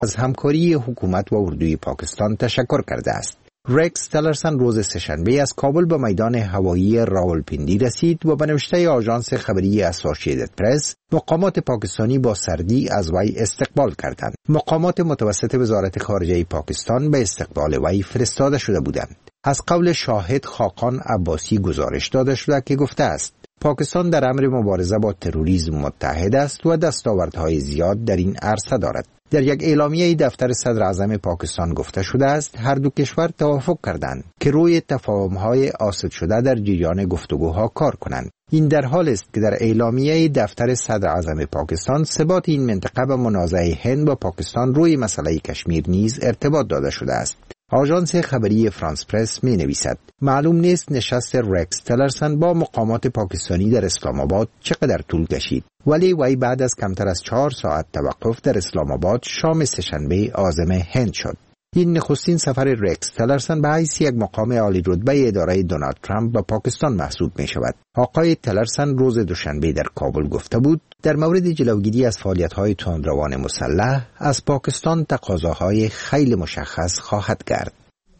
از همکاری حکومت و اردوی پاکستان تشکر کرده است. رکس تلرسن روز سه‌شنبه از کابل به میدان هوایی راولپیندی رسید و به نوشته آژانس خبری اسوسییتد پرس مقامات پاکستانی با سردی از وی استقبال کردند. مقامات متوسط وزارت خارجه پاکستان به استقبال وی فرستاده شده بودند. از قول شاهد خاقان عباسی گزارش داده شده که گفته است پاکستان در امر مبارزه با تروریسم متحد است و دستاوردهای زیاد در این عرصه دارد. در یک اعلامیه دفتر صدر اعظم پاکستان گفته شده است هر دو کشور توافق کردند که روی تفاهم‌های حاصل شده در جریان گفتگوها کار کنند. این در حال است که در اعلامیه دفتر صدر اعظم پاکستان ثبات این منطقه به منازعه هند و پاکستان روی مسئله کشمیر نیز ارتباط داده شده است. آژانس خبری فرانس پرس می نویسد معلوم نیست نشست رکس تلرسن با مقامات پاکستانی در اسلام آباد چقدر طول کشید، ولی وی بعد از کمتر از 4 ساعت توقف در اسلام آباد شام سه‌شنبه عازم هند شد. این نخستین سفر رکس تلرسن به حیث یک مقام عالی رتبه اداره دونالد ترامپ به پاکستان محسوب می شود. آقای تلرسن روز دوشنبه در کابل گفته بود در مورد جلوگیری از فعالیت‌های تندروان مسلح از پاکستان تقاضاهای خیلی مشخص خواهد کرد.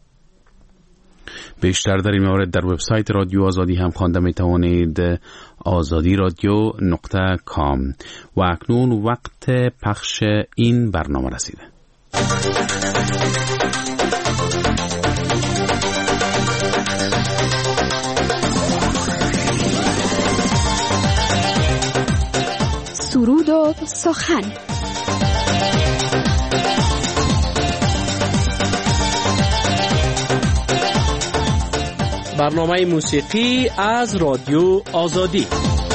بیشتر در این مورد در وبسایت رادیو آزادی هم خوانده می توانید azadiradyo.com. و اکنون وقت پخش این برنامه رسیده. سرود و سخن. برنامه موسیقی از رادیو آزادی.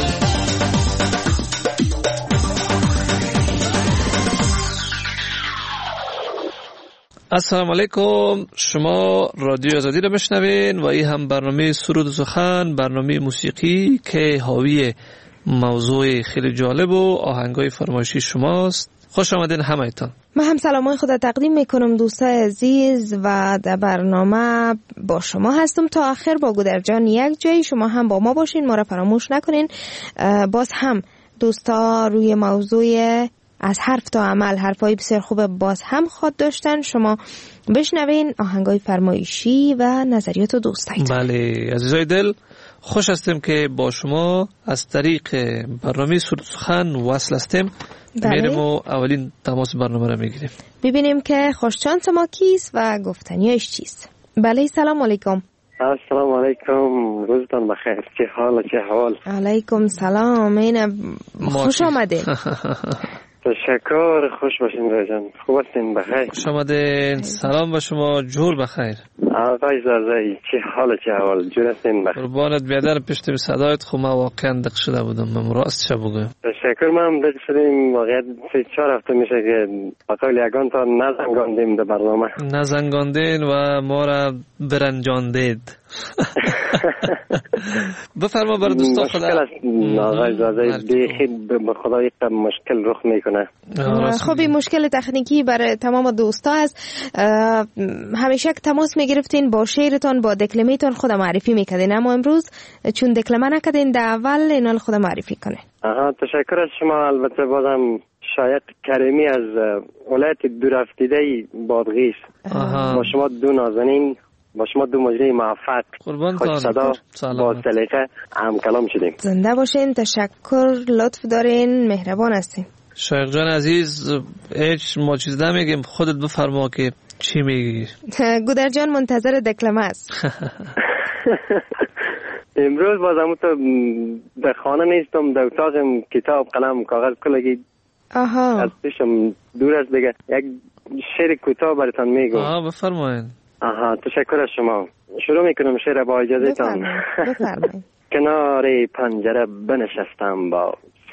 السلام علیکم، شما رادیو آزادی رو بشنوین و این هم برنامه سرود و سخن، برنامه موسیقی که حاوی موضوع خیلی جالب و آهنگای فرمایشی شماست. خوش آمدین همه‌تان. من هم سلامای خود تقدیم میکنم دوستای عزیز و در برنامه با شما هستم تا آخر. با گودرجان یک جای شما هم با ما باشین، ما را فراموش نکنین. باز هم دوستا روی موضوع از حرف تا عمل حرفای بسیار خوب باز هم خواد داشتن. شما بشنوین آهنگای فرمایشی و نظریات و دوستایتان. بله عزیزای دل، خوش هستیم که با شما از طریق برنامه سرود سخن وصل هستیم. میریم و اولین تماس برنامه رو میگیریم، ببینیم که خوششانس ما کیست و گفتنیش چیست. بله سلام علیکم. السلام علیکم، روزتان بخیر. چه حال چه حال؟ علیکم سلام، خوش آمدین. تشکر، خوش باشین رجان. خوب هستین؟ بخیر. خوش آمدین. سلام به شما، جور بخیر. آقای زازایی چه حال چه حال؟ جور هستین؟ بخیر. قربانت بیادر پشت به صدایت. خب من واقعا دق شده بودم، من راست چه بگم. تشکر، ما هم دق شدیم. واقعا 3-4 هفته میشه که بقول یگان تا نزنگاندیم در برنامه. نزنگاندین و ما را برنجاندید. بفرما بر دوستا خدا. مشکل است آقای زازایی، بیخی به خدا یک مشکل رخ میکنه. خب این مشکل تکنیکی برای تمام دوستا است. همیشه که تماس میگرفتین با شعرتان با دکلمه‌تان خود معرفی میکردین، اما امروز چون دکلمه نکردین در اول اینا خود معرفی کنه. تشکر از شما. البته بازم شایق کریمی از ولایت دورافتیده بادغیس. با شما دو نازنین، با شما دو مجری موفق، خوش صدا با سلیقه هم کلام شدیم. زنده باشین. تشکر، لطف دارین، مهربان هستین. شایق جان عزیز، هیچ ما چیز نمیگیم، خودت بفرما که چی میگی. گودر جان منتظر دکلمه است. امروز بازم تو در خانه نیستم، در اتاقم کتاب قلم کاغذ کلگی از پیشم دور است. دیگه یک شعر کوتاه براتون میگم. بفرمایید. تشکر از شما. شروع میکنم شعر با اجازهتان. بفرمایید. کنار پنجره بنشستم باز.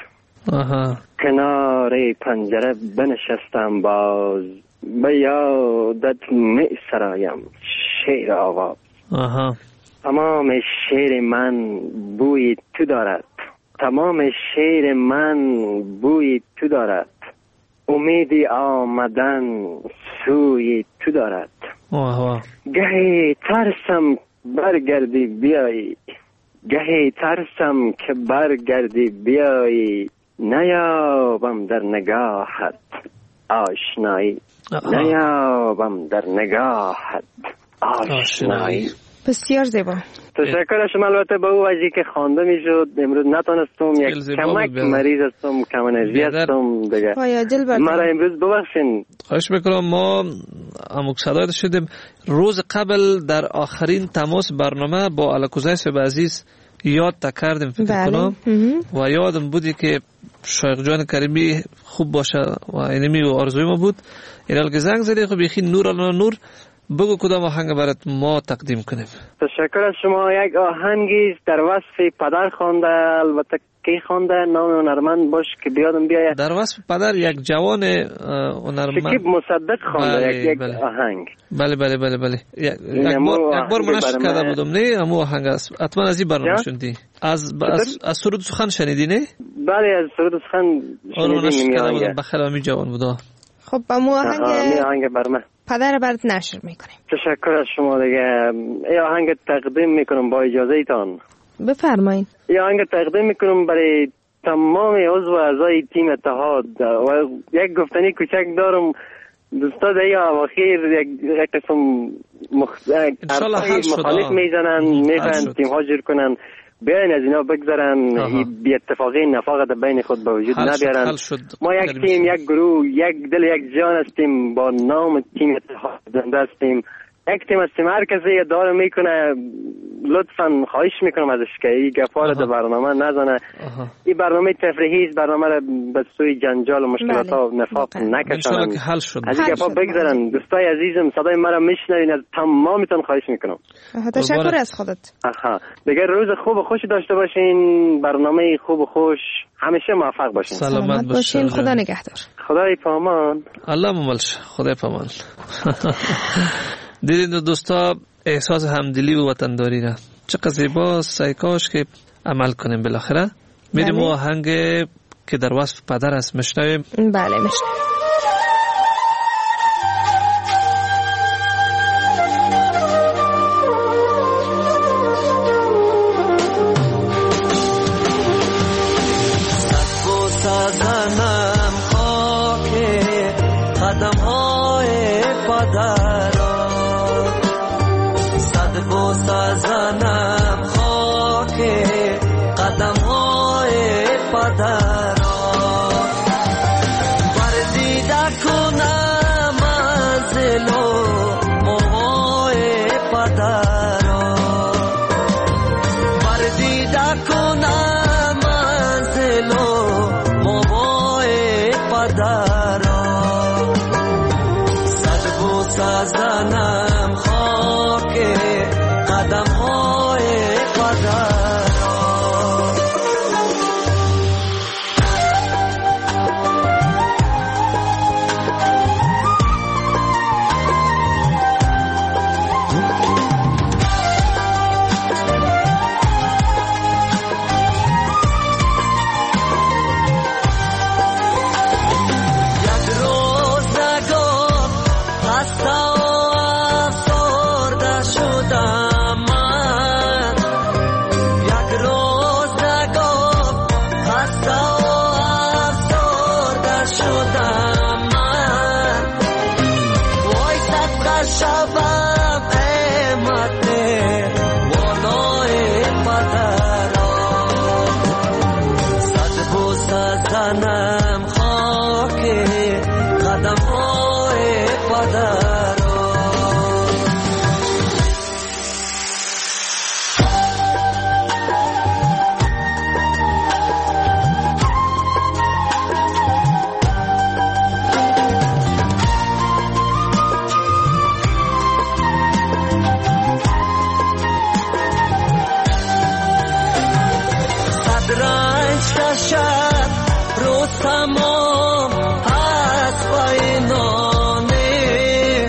کنار پنجره بنشستم باز، به یادت می سرایم شعر آواز. تمام شعر من بوی تو دارد، تمام شعر من بوی تو دارد، امیدی آمدن سوی تو دارد. گهی ترسم برگردی بیایی، گهی ترسم که برگردی بیایی، نیابم در نگاهت آشنایی. نیابم در نگاهت آشنایی. بسیار زیبا. تشکر شما. البته با او وجهی که خوانده میشد امروز نتونستم، یک کمک مریض هستم، کم انرژی هستم دیگه. مرا امروز ببخشین. خواهش میکنم. ما اموک صدایت شدیم روز قبل در آخرین تماس برنامه با الکوزای صاحب عزیز یاد کردیم فکر کنم و یادم بودی که شایق جان کریمی خوب باشه و اینمی و آرزوی ما بود. ایرال که زنگ زدی خب یخی نور الان نور بگو کدام آهنگ برات ما تقدیم کنیم. تشکر از شما. یک آهنگی در وصف پدر خوانده، البته کی خوانده نام هنرمند باش که بیادم بیاید. در وصف پدر یک جوان هنرمند شکیب مصدق خوانده. بله، یک بله. آهنگ. بله بله بله بله. یک بار منش کرده بودم نه همو آهنگ است. حتما از این برنامه شنیدی. از سرود سخن شنیدی نه؟ بله از سرود سخن شنیدیم. بخیر امی جوان بودا. خب با مو آهنگ برمه پدر برات نشر میکنیم. تشکر از شما دیگه. ای آهنگ تقدیم میکنم با اجازه ایتان. بفرمایید. ای آهنگ تقدیم میکنم برای تمام عضو اعضای تیم اتحاد و یک گفتنی کوچک دارم. دوستا در اواخر یک قسم مخالف میزنن، میخوان تیم ها جور کنن، بیاین از اینا بگذارن، بی اتفاقی نفاق در بین خود به وجود نبیارن. ما یک تیم، یک گروه، یک دل، یک جان هستیم، با نام تیم اتحاد زنده هستیم. یک تیم هستیم. هر کسی ادعا میکنه لطفاً خواهش میکنم ازش که این گپا رو در برنامه نزنه. این برنامه تفریحی است، برنامه رو به سوی جنجال و مشکلات ها و نفاق نکشونن. از این گپا بگذارن. دوستای عزیزم صدای مرا میشنوین، از تمامتون خواهش میکنم. تشکر از خودت. دیگه روز خوب و خوشی داشته باشین، برنامه خوب و خوش، همیشه موفق باشین. سلامت باشین. خدا نگهدار. خدای پامان. الله مملش. خدای پامان. دیدین دوستا احساس همدلی و وطنداری را چقدر زیباست. سعی کاش که عمل کنیم. بالاخره میریم آهنگ که در وصف پدر است میشنویم. بله میشنویم. تمام هست با اینانه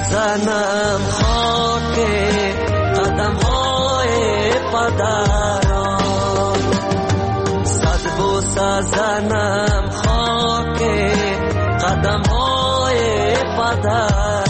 زنم خاک قدم های پدران، صد بوسه زنم خاک قدم های پدران.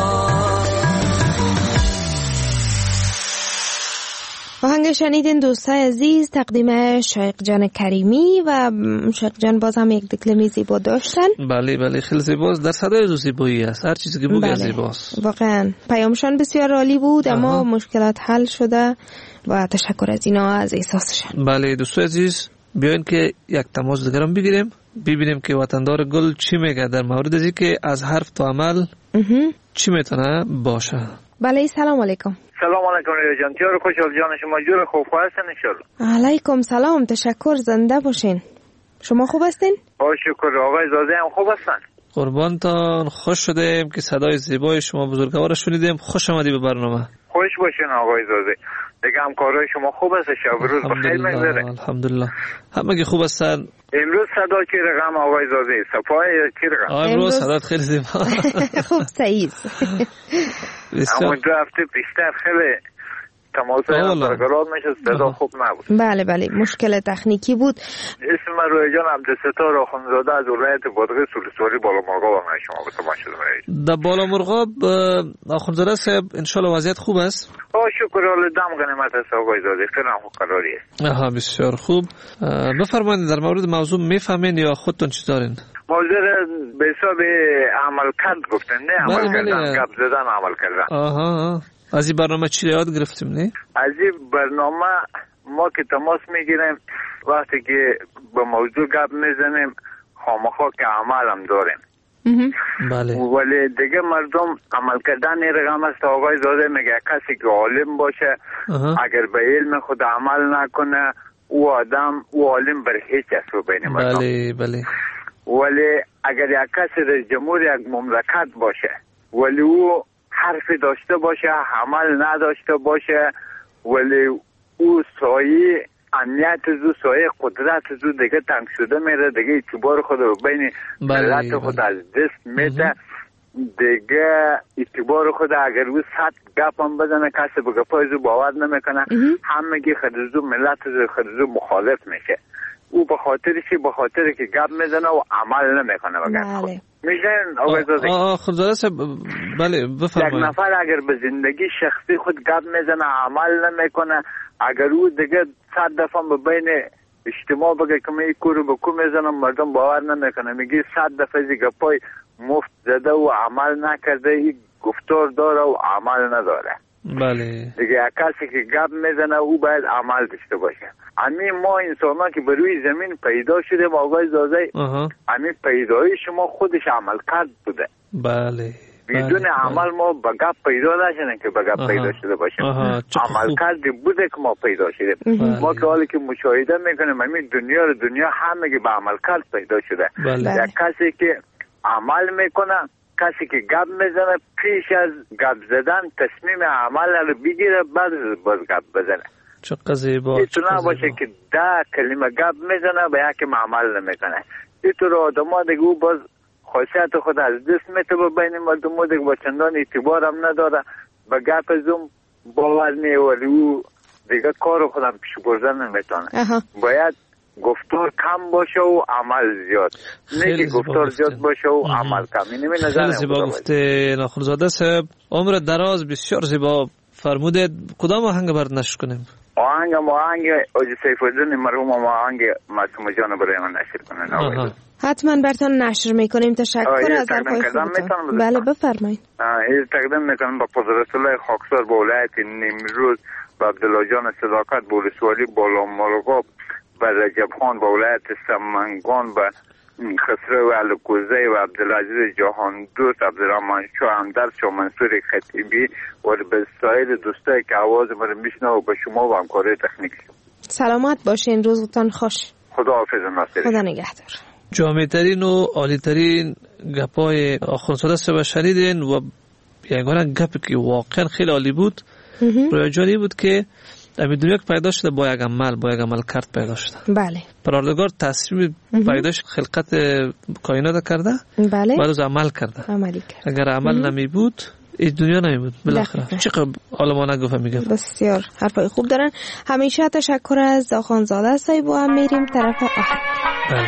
آهنگ شنیدین دوستای عزیز، تقدیم شایق جان کریمی و شایق جان باز هم یک دکلمه زیبا داشتن. بله بله خیلی زیباست، در صدای زیبایی است، هر چیزی که بگه زیباست. واقعا پیامشان بسیار عالی بود، اما مشکلات حل شده و تشکر از اینا، از احساسشان. بله دوستای عزیز، بیاین که یک تماس دیگرم بگیریم، ببینیم که وطندار گل چی میگه در مورد ازی که از حرف تا عمل چی میتونه باشه. بله سلام علیکم. سلام علیکم ریو جان، تیار خوشحال جان، شما جور خوب هستین انشالله؟ علیکم سلام، تشکر، زنده باشین. شما خوب هستین؟ شکر. آقای زاده هم خوب هستن؟ قربانتان، خوش شدیم که صدای زیبای شما بزرگوار شنیدیم. خوش آمدی به برنامه. خوش باشین آقای زاده. دیگه همکارای شما خوب است؟ شب روز بخیر میگذره؟ الحمدلله همه خوب هستن. امروز صدا چی رقم آقای زاده؟ صفای چی رقم؟ امروز صدا خیلی زیبا. خوب سعید. اما 2 هفته پیشتر خیلی تماسای برقرار میشه، صدا خوب نبود. بله بله مشکل تکنیکی بود. اسم من روی جان عبدالستار آخوندزاده از ولایت بادغیس ولسوالی بالامرغاب هم شما به تماس شدم. در بالامرغاب آخوندزاده صاحب انشالله وضعیت خوب است؟ شکر، حال دم غنیمت است آقای زاده، خیلی خوب قراری است. بسیار خوب. بفرمایید در مورد موضوع میفهمین یا خودتون چی دارین؟ موضوع به حساب عمل کرد گفتن، نه عمل کردن، گپ زدن عمل کردن. از این برنامه چی یاد گرفتیم؟ نه از این برنامه ما که تماس میگیریم وقتی که به موضوع گپ میزنیم خامخا که عمل هم داریم. بله. ولی دیگه مردم عمل کردن رقم است آقای زاده. میگه کسی که عالم باشه اگر به علم خود عمل نکنه او آدم او عالم بر هیچ است بین مردم. بله بله. ولی اگر یک کسی در جمهور یک مملکت باشه ولی او حرفی داشته باشه عمل نداشته باشه ولی او سایه امنیت زو سایه قدرت زو دیگه تنگ شده میره، دیگه اعتبار خود رو بین ملت خود از دست میده، دیگه اعتبار خود اگر او 100 گپ هم بزنه کسی به گپای زو باور نمیکنه، همگی خدزو ملت خدزو مخالف میشه. او به خاطری که گپ میزنه و عمل نمیکنه و گپ خود میشن آقای زاده. خودزاده صاحب بله بفرمایید. یک نفر اگر به زندگی شخصی خود گپ میزنه عمل نمیکنه، اگر او دیگه 100 دفعه به بین اجتماع بگه که من کورو به کو میزنم مردم باور نمیکنه، میگه 100 دفعه زی گپای مفت زده و عمل نکرده، این گفتار داره و عمل نداره. بله. دیگه کسی که گپ میزنه او باید عمل داشته باشه. همین ما انسان که بر روی زمین پیدا شدیم آقای زاده، همین پیدایش ما خودش عمل کرد بوده. بله. بدون عمل ما به گپ پیدا نشدیم که به گپ پیدا شده باشیم. عمل کردی بوده که ما پیدا شدیم. ما که حالی که مشاهده میکنیم همین دنیا همه به عمل کرد پیدا شده. یک کسی که عمل میکنه، کسی که گپ میزنه پیش از گپ زدن تصمیم عمل رو بگیره بعد باز گپ بزنه. چقدر زیبا. اینطور نباشه که 10 کلمه گپ میزنه به یکی عمل نمیکنه. اینطور آدم ها دیگه او باز خاصیت خود از دست میته و بین مردم ها دیگه با چندان اعتبار هم نداره، به گپ زم باور نیه ولی او دیگه کار خودم پیش بردن نمیتونه. باید گفتار کم باشه و عمل زیاد، نه که گفتار زیاد باشه و عمل کم. اینه می نظر. خیلی زیبا گفته ناخونزاده صاحب، عمر دراز، بسیار زیبا فرموده. کدام آهنگ برات نشر کنیم؟ آهنگ حاجی سیف الدین مرحوم آهنگ معصومه جان برای من نشر کنن. حتما براتون نشر میکنیم. تشکر از حرفای خوبتون. بله بفرمایید. این تقدیم میکنم با قدرت الله خاکسار با ولایت نیمروز، با عبدالله جان صداقت با ولسوالی بالامرغاب، با رجب خان با ولایت سمنگان، با خسرو علکوزه و عبدالعزیز جهان دوست، عبدالرحمن شاه همدرد، شاه منصور خطیبی و به سایر دوستایی که آواز ما رو میشنوه و به شما و همکارای تکنیک. سلامت باشین، روزتان خوش. خدا حافظ ناصر. خدا نگهدار. جامع‌ترین و عالی‌ترین گپای آخوندزاده صاحب شنیدین و یگانه گپی که واقعا خیلی عالی بود روی جانی بود که امی دنیا که پیدا شده با یک عمل کرد پیدا شده. بله. پروردگار تصمیم پیداش خلقت کائنات کرده. بله. بعد از عمل کرده. عملی کرد. اگر عمل نمی بود این دنیا نمیمود بالاخره. چقدر حالا ما نگفتم میگم. بسیار حرفای خوب دارن. همیشه تشکر از آخوندزاده صاحب. و هم میریم طرف آخر. بله.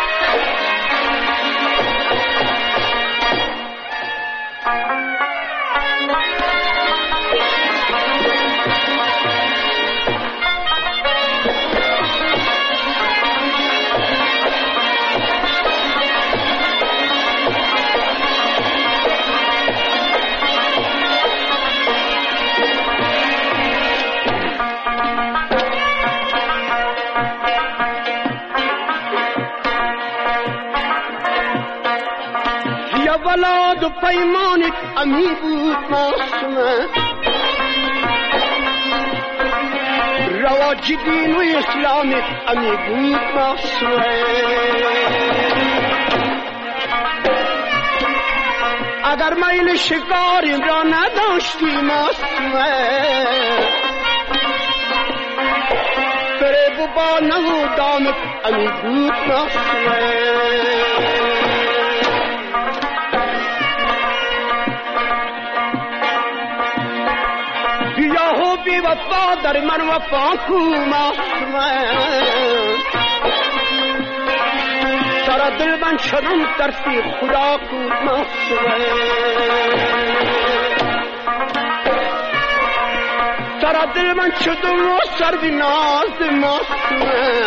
ولاد و پیمانت امی بود معصومه، رواج دین و اسلامت امی بود معصومه. اگر میل شکاری را نداشتی معصومه، فریب و بانه و دامت امی بود معصومه. بی وفا در من وفا کو معصومه، سر دل من شدم ترسی خدا کو معصومه. سر دل من شدم و سر بی ناز معصومه،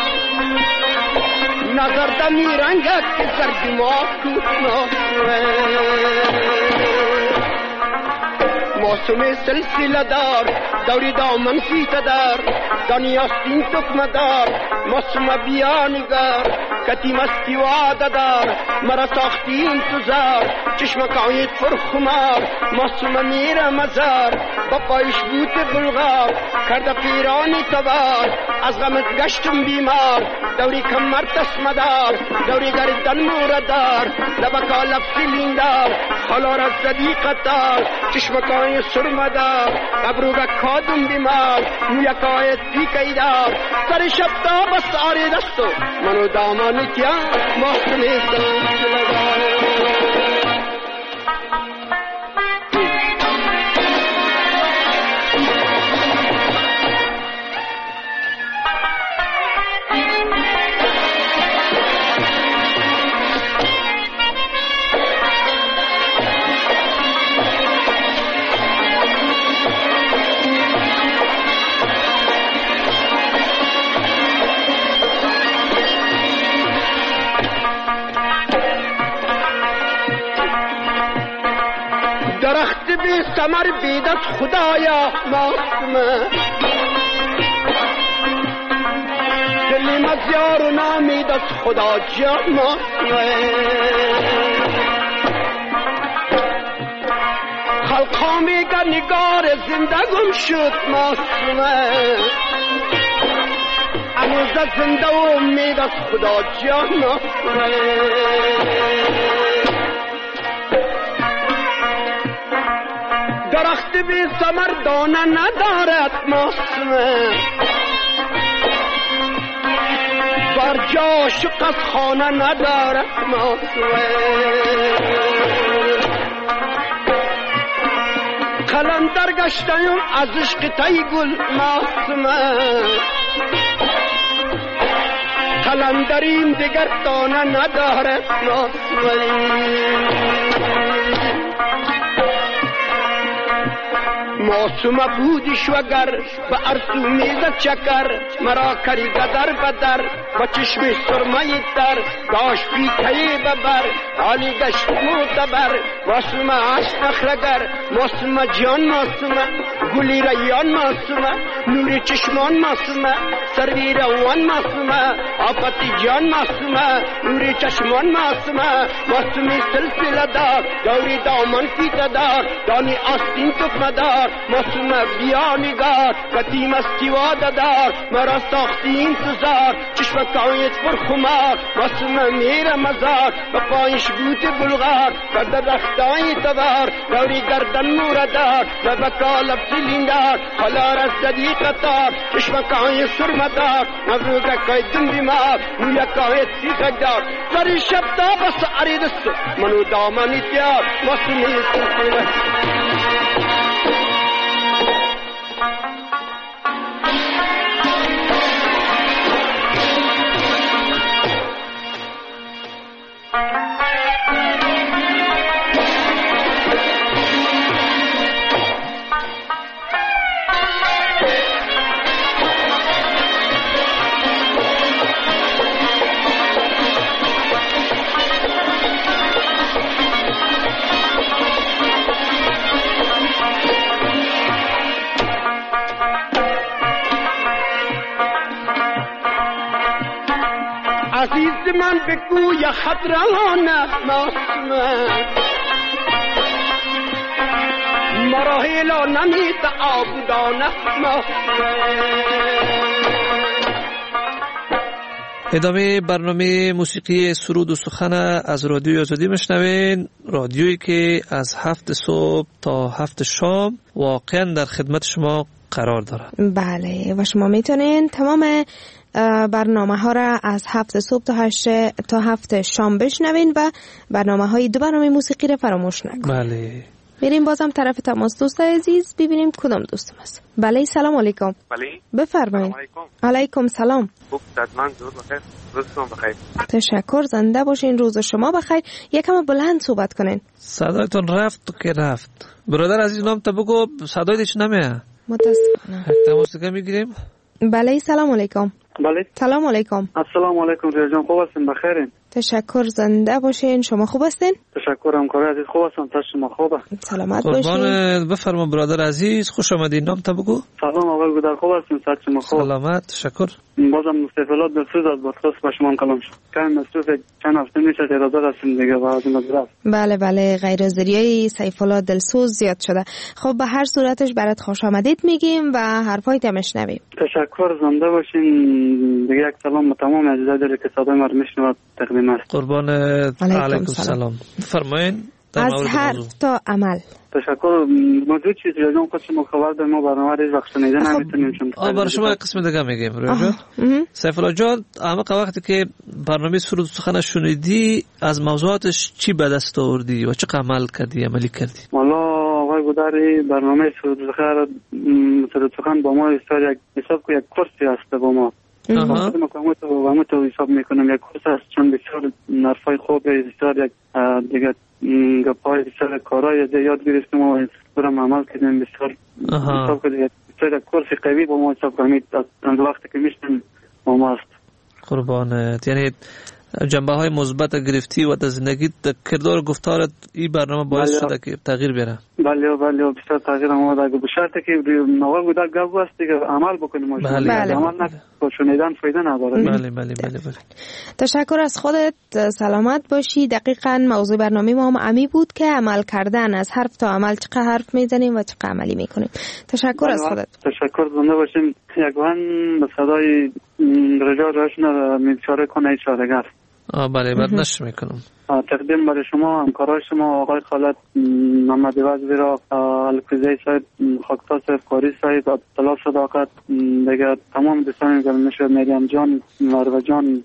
نظر دمی رنگت که سر دماغ کو معصومه. معصومه سلسله دار دوری دامن سیته دار، دانی آستین تکمه دار، معصومه بیا نگار، کتی مستی وعده دار، مرا ساختی انتظار، چشمکایت فرخمار، معصومه میره مزار، با پایش بوت بلغار، کرده پیرانی تبار، از غمت گشتم بیمار، دوری کمر تسمه دار، دوری گردن موردار، لبکا لب سلیندار، حالا را صدیقت دار، چشمکای سرمدار، ابروگا کادم بیمار، مویکای تیکی دار، سر شب تا بس آری دستو منو دامانت یا محسنی سلسله دار. درخت بی ثمر بیدت خدایا معصومه، دلی مزیار و نامیدت خدا جان معصومه. خلقا میگه نگار زندگم شد معصومه، هنوز زنده و امیدت خدا جان معصومه. درخت بی ثمر دانه ندارد معصومه، بر جا شق از خانه ندارد معصومه. قلندر گشتم از عشق تی گل معصومه، قلندریم دیگر دانه ندارد معصومه. معصومه بودیش وگر به ارسو میزد چکر، مرا کری قدر بدر با چشم سرمه تر، داشت پیتهی ببر حالی گشت معتبر. معصومه عشق نخرگر، معصومه جان معصومه، گلی ریان معصومه، نور چشمان معصومه، سروی روان معصومه، آفتی جان معصومه، نور چشمان معصومه. معصومه سلسله دار دوری دامن پیته دار، دانی آستین تکمه دار، دار معصوم بیا نگار قدیم استی وعده دار مرا ساختی انتظار چشمکایت پرخمار معصوم میره مزار به پایش بوت بلغار و در رختای تبار دوری گردن موردار و بکالب سلیندار حالا رزدی قطار چشمکای سرمدار مبروکای دن بیمار مویکای سیخدار سری شب تا بس عریدست منو دامنی تیار معصومی سلطنه عزیز من بگو یا خطرانه معصومه مراحلا نمیت آبودانه معصومه. ادامه برنامه موسیقی سرود و سخن از رادیوی آزادی میشنوین. رادیویی که از 7 صبح تا 7 شام واقعا در خدمت شما قرار دارد. بله و شما میتونین تمام برنامه ها را از 7 صبح تا 7 شام بشنوین و برنامه های دو برنامه موسیقی را فراموش نکنین. بله. میریم بازم طرف تماس. دوست عزیز ببینیم کدام دوستم است. بله سلام علیکم. بله بفرمایید. علیکم سلام. خوب صدمن درود بخیر. روزتون بخیر. تشکر، زنده باشین. روز شما بخیر. یکم بلند صحبت کنین. صدایتون رفت که رفت. برادر عزیز نام تا بگو صدایت هیچ نمیه. متاسفانه. تماس دیگه میگیریم. بله سلام علیکم. بله سلام علیکم. السلام علیکم ریا جان، خوب هستین؟ بخیرین؟ تشکر، زنده باشین. شما خوب هستین؟ تشکر همکار عزیز، خوب هستم. تا شما خوبه؟ سلامت باشین. قربان بفرما برادر عزیز، خوش آمدین. نام تا بگو. سلام آقای گودر، خوب هستین؟ تا شما خوب؟ سلامت، تشکر. بازم مستفلات دلسوز از بخصوص به شما کلام شد. کم مصروف چند هفته میشه اراده هستیم دیگه و از این مدرسه. بله غیر از ذریعه سیف‌الله دلسوز زیاد شده. خب به هر صورتش برات خوش آمدید میگیم و حرفای تمشنویم. تشکر، زنده باشین. دیگه یک سلام به تمام عزیزای دلی که صدای ما رو میشنوند تقدیم است. قربان علیکم سلام. فرمایین. از حرف تا عمل. تشکر. موضوع چیز رجان خود شما خبر داریم، ما برنامه ریز وقت شنیده نمیتونیم چون برای شما قسم دیگه میگیم. رجان سیف‌الله جان، اما وقتی که برنامه سرود و سخن شنیدی از موضوعاتش چی به دست آوردی و چه عمل کردی، عملی کردی؟ والا آقای گودری، برنامه سرود و سخن با ما حساب که یک کورسی هست با ما. ما تو حساب میکنم یک کورس هست، چون بسیار نرفای خوب، بسیار یک دیگه گپای بسیار کارهای یاد گرفتیم و برام عمل کردیم. بسیار حساب که بسیار یک کورس قوی با ما حساب کنید از وقتی که میشتیم با ما هست. قربانت. یعنی جنبه های مثبت گرفتی و در زندگی کردار گفتارت این برنامه باعث شده که تغییر بیاره. بله بسیار تغییر آمده. به شرطی که آقا گودر گپ است دیگه عمل بکنیم. بله. عمل نشونیدن فایده نداره. بله. تشکر از خودت، سلامت باشی. دقیقاً موضوع برنامه ما هم عمی بود که عمل کردن، از حرف تا عمل چقدر حرف میزنیم و چقدر عملی میکنیم. تشکر از خودت. تشکر، زنده باشیم. یکوان به صدای رجا روشن میچاره کنه چاره‌گر. بله برداشت میکنم. تقدیم برای شما، همکارای شما، آقای خالد محمد وزیرا، الکوزی صاحب، خاکسار صاحب، قاری صاحب، عبدالله صداقت، دیگه تمام دوستان گرامی شد، مریم جان، مروه جان،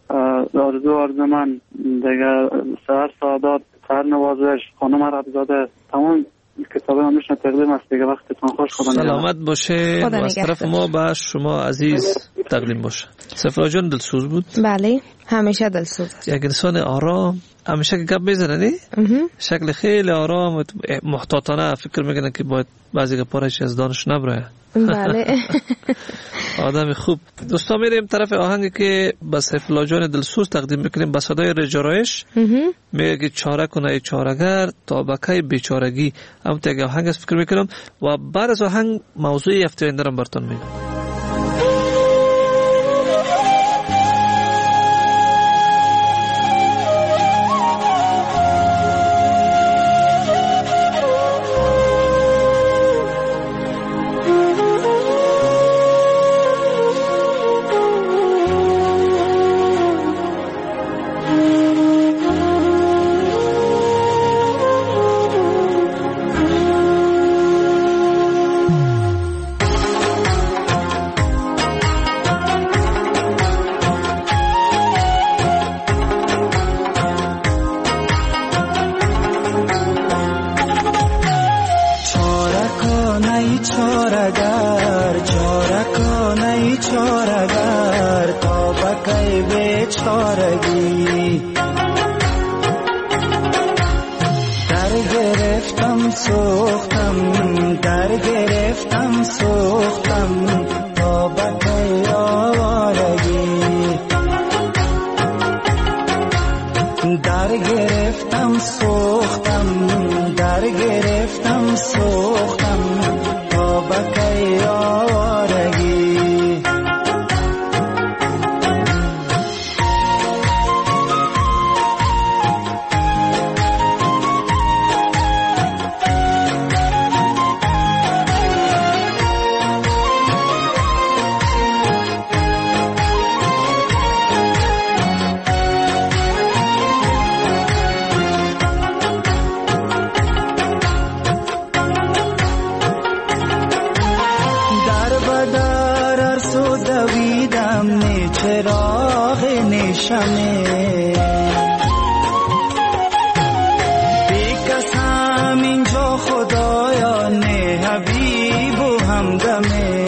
آرزو من، دیگه سهر سعادت، سهر نوازش، خانم عربزاده، تمام کتابه همیشه تقدیم است دیگه. وقتتون خوش. خدا سلامت باشه و از طرف ما به شما عزیز تقدیم باشه. سیف‌الله جان دلسوز بود؟ بله همیشه دلسوز است. یک انسان آرام، همیشه که گپ میزنه نی؟ شکل خیلی آرام و محتاطانه فکر میکنه که باید بعضی گپارش از دانش نبره. بله. آدم خوب. دوستان میریم طرف آهنگی که با سیف‌الله جان دلسوز تقدیم میکنیم با صدای رجارایش. میگه که چاره کنه چاره‌گر تا بکای بیچارگی. هم تا آهنگ است فکر میکنم و بعد از آهنگ موضوع هفته آینده رو براتون میگم. کی بیچارگی در گرفتم سوختم در گرفتم سوختم تا بکی آوارگی در گرفتم سوختم در گرفتم سوختم تا بکی آوارگی چراغ نشانه بیکسم اینجا خدایان حبیب و همدمه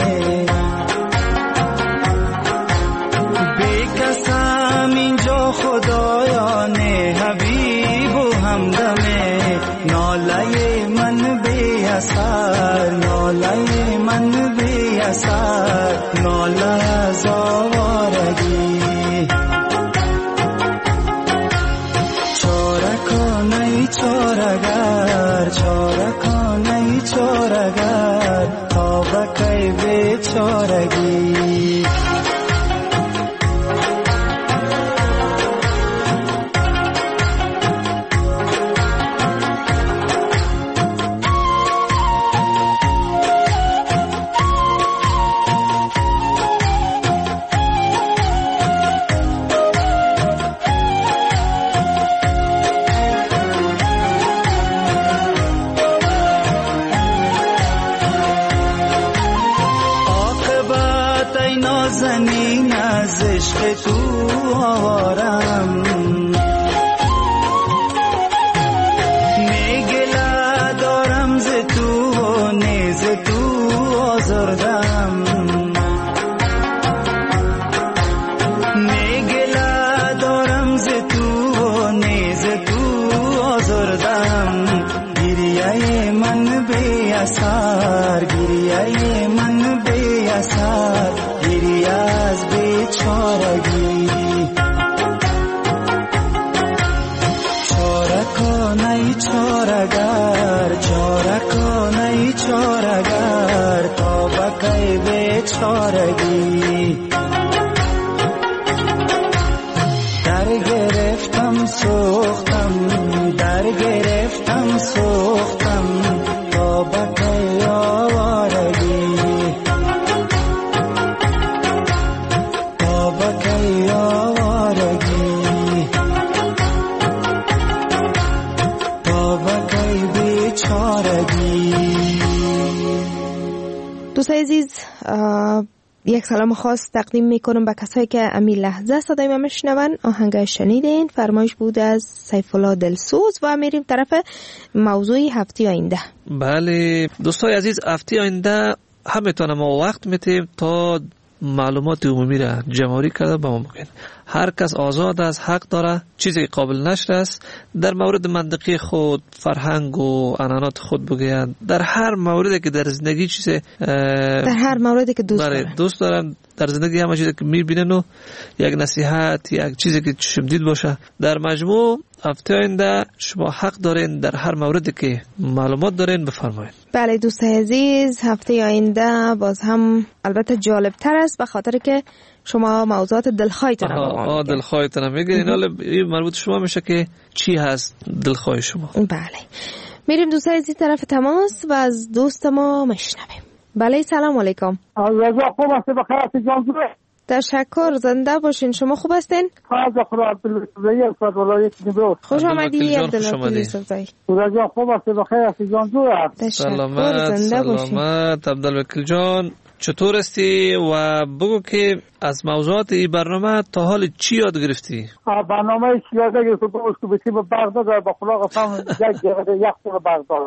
بیکسم اینجا خدایان حبیب و همدمه ناله من بی اثر ناله من بی اثر ناله از آوارگی چارکانه چارگر چارکانه چارگر تا بکی بیچارگی نازنین از عشق تو آوارم میگله دارم ز تو و نیز تو آزردم میگله دارم ز تو و نیز تو آزردم گریه من بی اثر گریه من بی اثر گریه از بیچارگی چارکانه چارگر چارکانه چارگر تا بکی بیچارگی در گرفتم سوختم در گرفتم سوختم تا بکی آوارگی تا بکی آوارگی تا بکی بیچارگی. دوستان عزیز یک سلام خاص تقدیم میکنم به کسایی که امی لحظه صدای ما میشنون. آهنگ شنیدین فرمایش بود از سیف الله دلسوز و میریم طرف موضوع هفته آینده. بله دوستان عزیز هفته آینده همتون ما وقت میتیم تا معلومات عمومی را جمع‌آوری کرده با ما بگین. هر کس آزاد است، حق داره چیزی قابل نشر است در مورد منطقی خود، فرهنگ و عنعنات خود بگوید. در هر موردی که در زندگی چیزی در هر موردی که دوست دارن در زندگی همه چیزی که میبینن و یک نصیحت یک چیزی که چشم دید باشه. در مجموع هفته آینده شما حق دارین در هر موردی که معلومات دارین بفرمایید. بله دوستان عزیز هفته آینده باز هم البته جالب تر است به خاطر که شما موضوعات دلخواهتون رو دلخواهتون میگین. این مربوط شما میشه که چی هست دلخواه شما. بله میریم دوستان عزیز طرف تماس و از دوست ما میشنویم. بله سلام علیکم. رضا خوب هستی بخیر هستی جان؟ تشکر زنده باشین. شما خوب هستین؟ خدا خدا عبدالله از ولایت نیمروز. خوش آمدید عبدالله سوزایی. رضا خوب هستی بخیر هستی جان؟ تشکر زنده باشین. سلامت عبدالوکیل جان. چطور هستی و بگو که از موضوعات این برنامه تا حال چی یاد گرفتی؟ برنامه چی یاد گرفتی؟ بگوش که بسیم بردار با خلاق فهم یک سور بردار.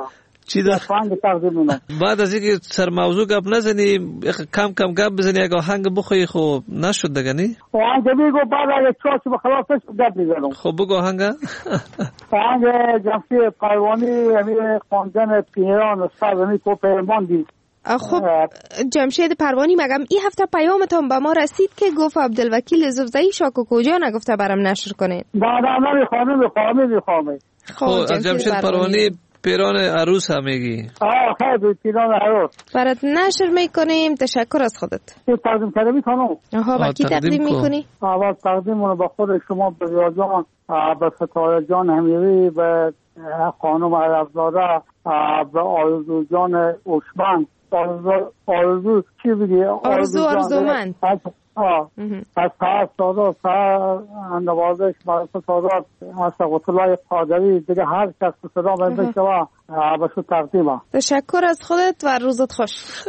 چی در آهنگ تقدیم میکنم. بعد از اینکه سر موضوع گپ نزنی کم کم گپ بزنی اگه آهنگ بخوای خب نشد دیگه نی آهنگ میگو بعد اگه چاچ به خلاصش گپ میزنم. خب بگو آهنگ. آهنگ جمشید پروانی همین خواندن پیران سرزمین کو پیماندی. خب جمشید پروانی مگم این هفته پیامتون به ما رسید که گفت عبدالوکیل یوسفزئی شاکو کجا نگفته برام نشر کنین. نه میخوام. خب جمشید پروانی پیران عروس هم میگی؟ خیلی پیران عروس برات نشر میکنیم. تشکر از خودت. تقدیم کرده میکنم. با کی تقدیم میکنی؟ اول تقدیم به خود شما، به ریاضان، به ستاره جان همیری، به خانم عربزاده، به آرزو جان اوشمند. آرزو چی بگی؟ آرزومند. از پس سادات نوازش معرفت سادات از قطلای قادری دیگه هر کس که صدا من بشنوه به شو تقدیمه. تشکر از خودت و روزت خوش.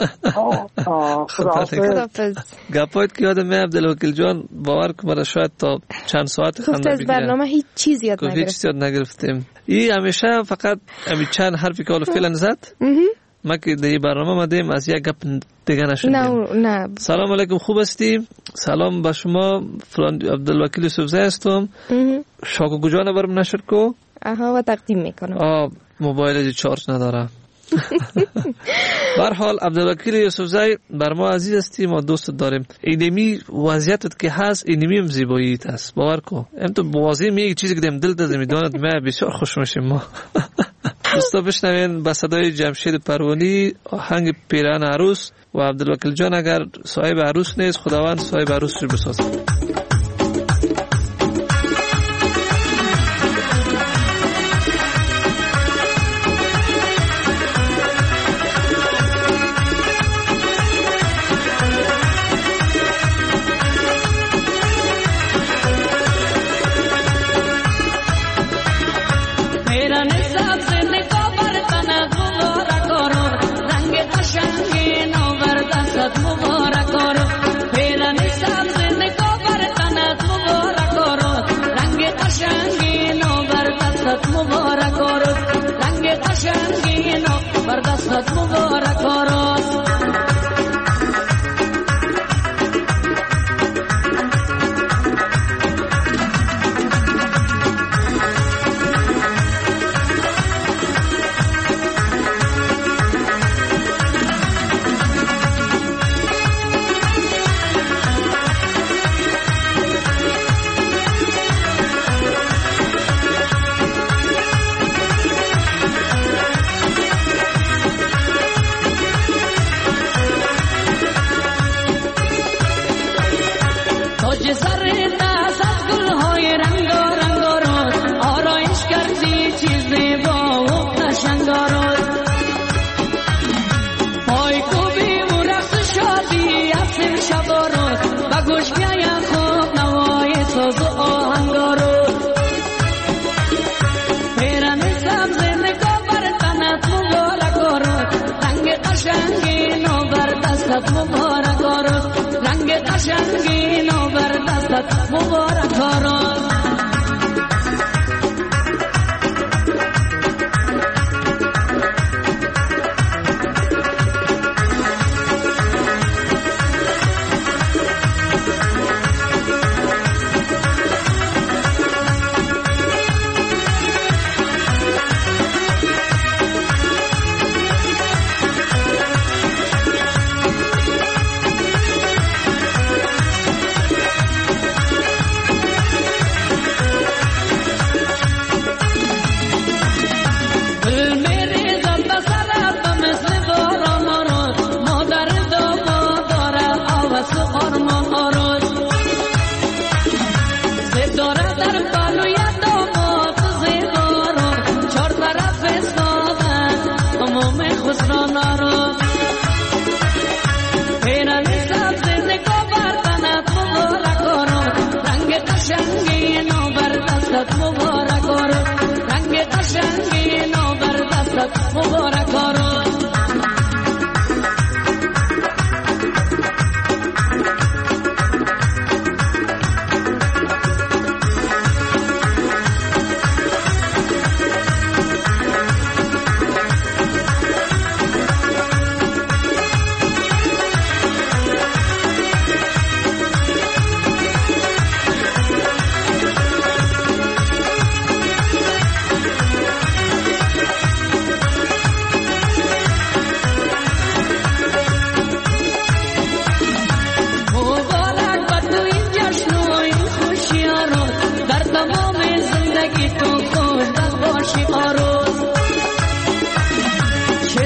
خداحافظ. گپایت که یادم میاد عبدالوکیل جان باور کن مرا شاید تا چند ساعت خنده بگیره. از برنامه هیچ چیز یاد نگرفتیم. این همیشه فقط چند حرفی که فعلا زد. ما که در برنامه مدیم از یک گپ دیگه نشدیم. نه. سلام علیکم، خوب هستی؟ سلام با شما، فلان عبدالوکیل یوسفزئی هستم. شاکو گوجانه برام نشر کو. و تقدیم میکنم. موبایل چارج نداره. به هر حال عبدالوکیل یوسفزئی بر ما عزیز هستی، ما دوست داریم. اینمی وضعیتت که هست اینمی هم زیباییت هست، باور کن. تو بوازی میگی چیزی که دم دل دادم میداند ما بسیار خوش میشیم ما. دوستا بشنوین با صدای جمشید پروانی آهنگ پیران عروس و عبدالوکیل جان اگر صاحب عروس نیست خداوند صاحب عروس رو بسازه.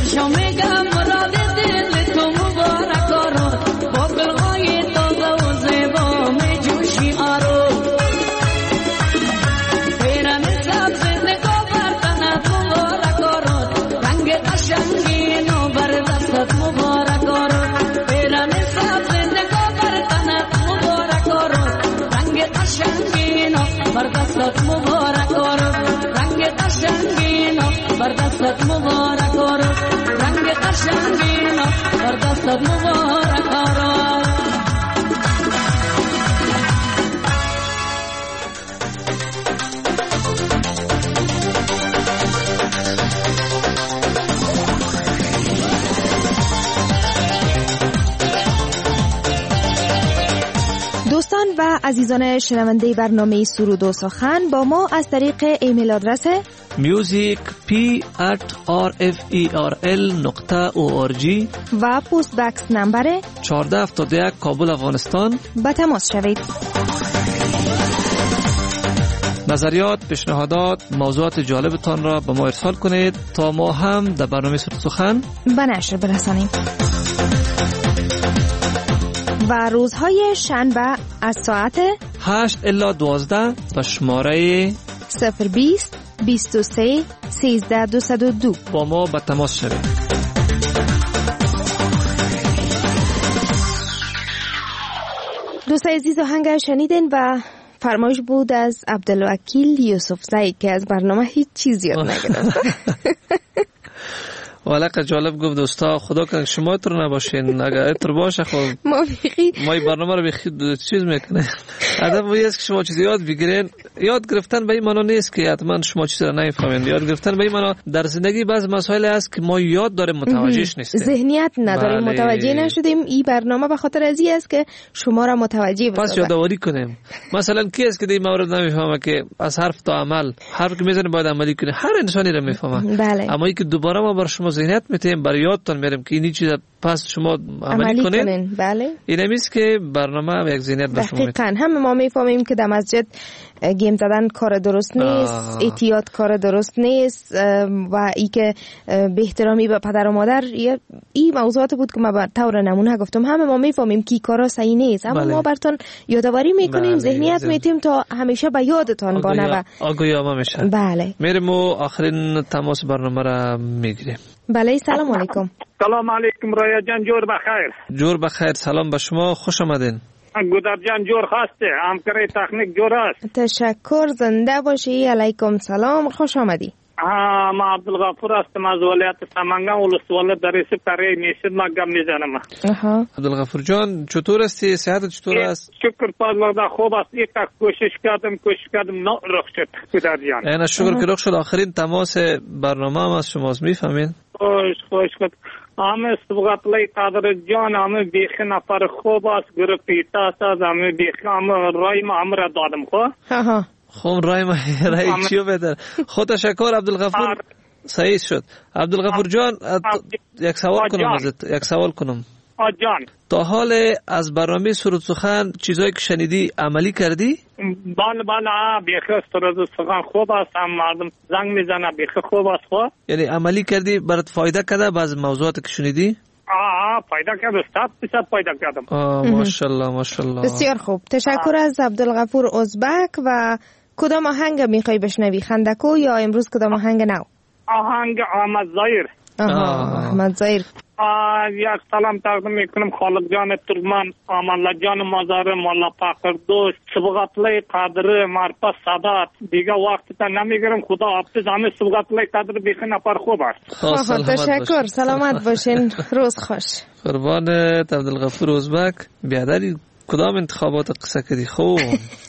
چشم میگم مراد دل تو مبارک آرو با گلهای تازه و زیبا می جوشی آرو پیرن سبز نگاه برتنت مبارک آرو رنگ قشنگین و بر دستت مبارک آرو پیرن سبز نگاه برتنت مبارک آرو رنگ قشنگین و بر دستت مبارک آرو رنگ قشنگین و بر دستت مبارک آرو رنگ قشنگین و بر دستت مبارک آرو دوستان و عزیزان شنونده برنامه سرود و سخن با ما از طریق ایمیل آدرس music@rferl.org و پست بکس نمبر 1471 کابل افغانستان با تماس شوید. نظریات، پیشنهادات، موضوعات جالبتان را به ما ارسال کنید تا ما هم در برنامه سرود سخن به نشر برسانیم. و روزهای شنبه از ساعت 8 الی 12 به شماره 020 23 13 202 با ما به تماس شوید. دوستان عزیز آهنگ شنیدین و فرمایش بود از عبدالوکیل یوسف زئی که از برنامه هیچ چیزی یاد نگرفت. والا جالب گفت دوستا خدا کنه شما اتر نباشین اگر اتر باشه خب ما این برنامه رو بخید چیز میکنه ادب وی است که شما چیزی یاد بگیرین. یاد گرفتن به این معنا نیست که حتما شما چیزی رو نمیفهمین. یاد گرفتن به این معنا در زندگی بعض مسائل هست که ما یاد داریم متوجهش نیستیم، ذهنیت نداریم، متوجه نشدیم. این برنامه به خاطر از این است که شما را متوجه بسازه. پس یادآوری کنیم. مثلا کی است که این مورد نمیفهمه که از حرف تا عمل حرف که میزنه باید عملی کنه؟ هر انسانی رو میفهمه. بله. اما این که دوباره ما بر شما ذهنیت میتیم برای یادتون میریم که این چیز پس شما عملی کنین. بله. این همیست که برنامه یک ذهنیت به شما میده. همه ما میفهمیم که در مسجد گیم زدن کار درست نیست، احتیاط کار درست نیست و ای که به احترامی به پدر و مادر، این موضوعات بود که ما به طور نمونه گفتم. همه ما میفهمیم که کارا صحیح نیست، اما ما براتون یادآوری میکنیم، ذهنیت میتیم تا همیشه به یادتان بانه و آگاهی میشه. بله. میریم و آخرین تماس برنامه را میگیریم. بله. سلام علیکم. سلام علیکم رایه جان، جور بخیر. جور بخیر. سلام به شما، خوش آمدین. گودر جان جور خواسته، همکاری تکنیک جور است. تشکر، زنده باشی. علیکم سلام، خوش آمدی. ما عبدالغفور هستم از ولایت سمنگان ولسوالی در ریسیب کاری میشد. ما گم میزنم. عبدالغفور جان چطور هستی؟ صحت چطور است؟ شکر پادر خوب است. یک کوشش کردم نه رخ شد گودر جان. اینا شکر که رخ شد. آخرین تماس برنامه هم از شماست، میفهمین؟ خوش کد. همه سبقتلی قادر جان همه بیخی نفر خوب است. گروپیتا است همه بیخی همه رای ما همه را دادم خب رای چیو بدر. خود تشکر عبدالغفور. صحیح شد. عبدالغفور جان یک سوال کنم جان. تا حال از برنامه سرود سخن چیزایی که شنیدی عملی کردی؟ بله بیخی سرود سخن خوب است. هم مردم زنگ میزنه بیخی خوب است. خوب یعنی عملی کردی؟ برات فایده کرده بعض موضوعاتی که شنیدی؟ فایده کرده. 100% فایده کردم. ماشاءالله. بسیار خوب. تشکر از عبدالغفور ازبک. و کدام آهنگ میخوای بشنوی؟ خندکو یا امروز کدام آهنگ نو؟ آهنگ احمد ظاهر. احمد ظاهر. یک سلام تقدیم میکنم خالق جان ترکمن، آمالله جان مزار، مولا فقر دوست، سبقتلی قادر، معرفت سادات. دیگه وقت تا نمیگیرم. خدا حافظ. همه سبقتلی قادر بیخی نفر خوب است. تشکر. سلامت باشین. روز خوش. قربانت عبدالغفور ازبک. بیادری کدام انتخابات قصه کردی؟ خوب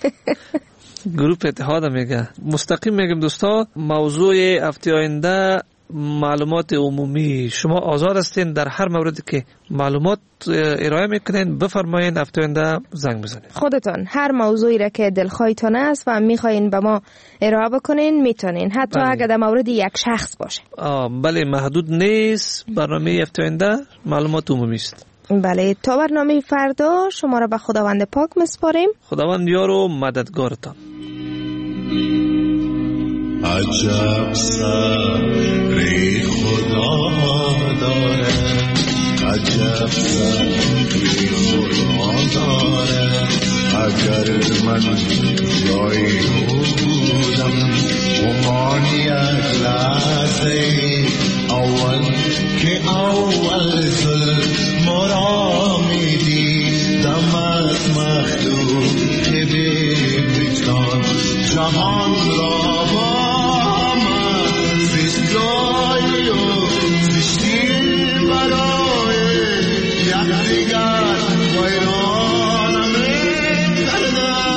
گروپ اتحاد میگه. مستقیم میگم دوستا، موضوع هفته آینده معلومات عمومی. شما آزاد هستین در هر موردی که معلومات ارائه میکنین بفرمایین. هفته آینده زنگ بزنید. خودتان هر موضوعی را که دلخواهتان است و میخواین به ما ارائه بکنین میتونین، حتی اگر در مورد یک شخص باشه. بله، محدود نیست. برنامه هفته آینده معلومات عمومی است. بله. تا برنامه فردا شما را به خداوند پاک میسپاریم. خداوند یار و مددگارتان. عجب صبر خدا خدا داره، عجب سبکی خدا داره. اگر من جایی بودم امان یک لحظه اول که اول ظلم را میدیدم از مخلوق به وجدان جهان را با من زشتایی و زشتی برای یکدیگر ویرانم کردن.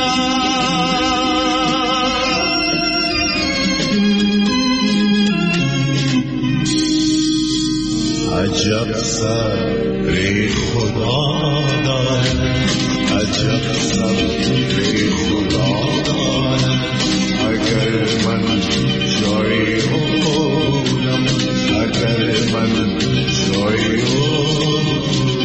عجب صبر خدا داره، عجب صبر خدا داره. اگر من جایی بودم، اگر من جایی بودم.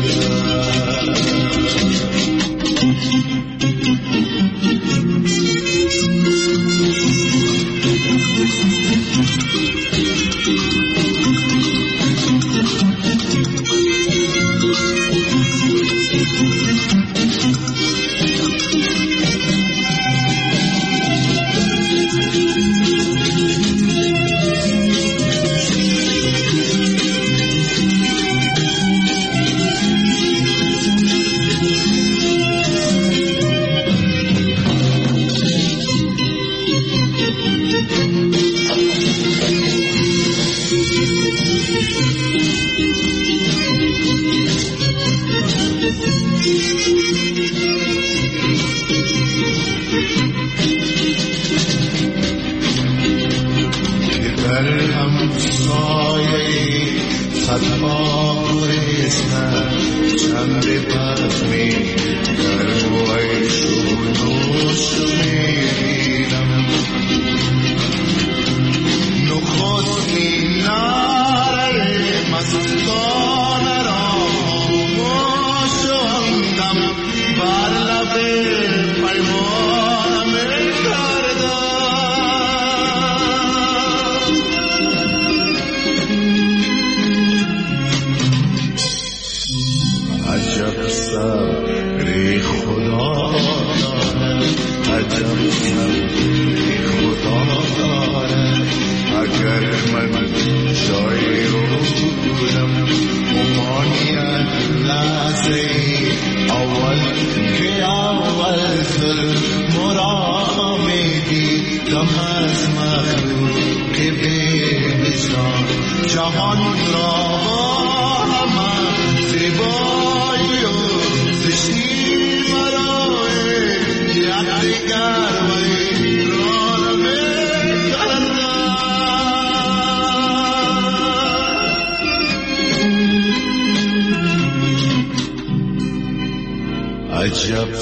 عجب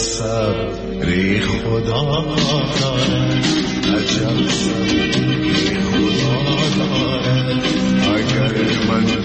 صبر خدا داره، عجب صبر خدا داره. اگر من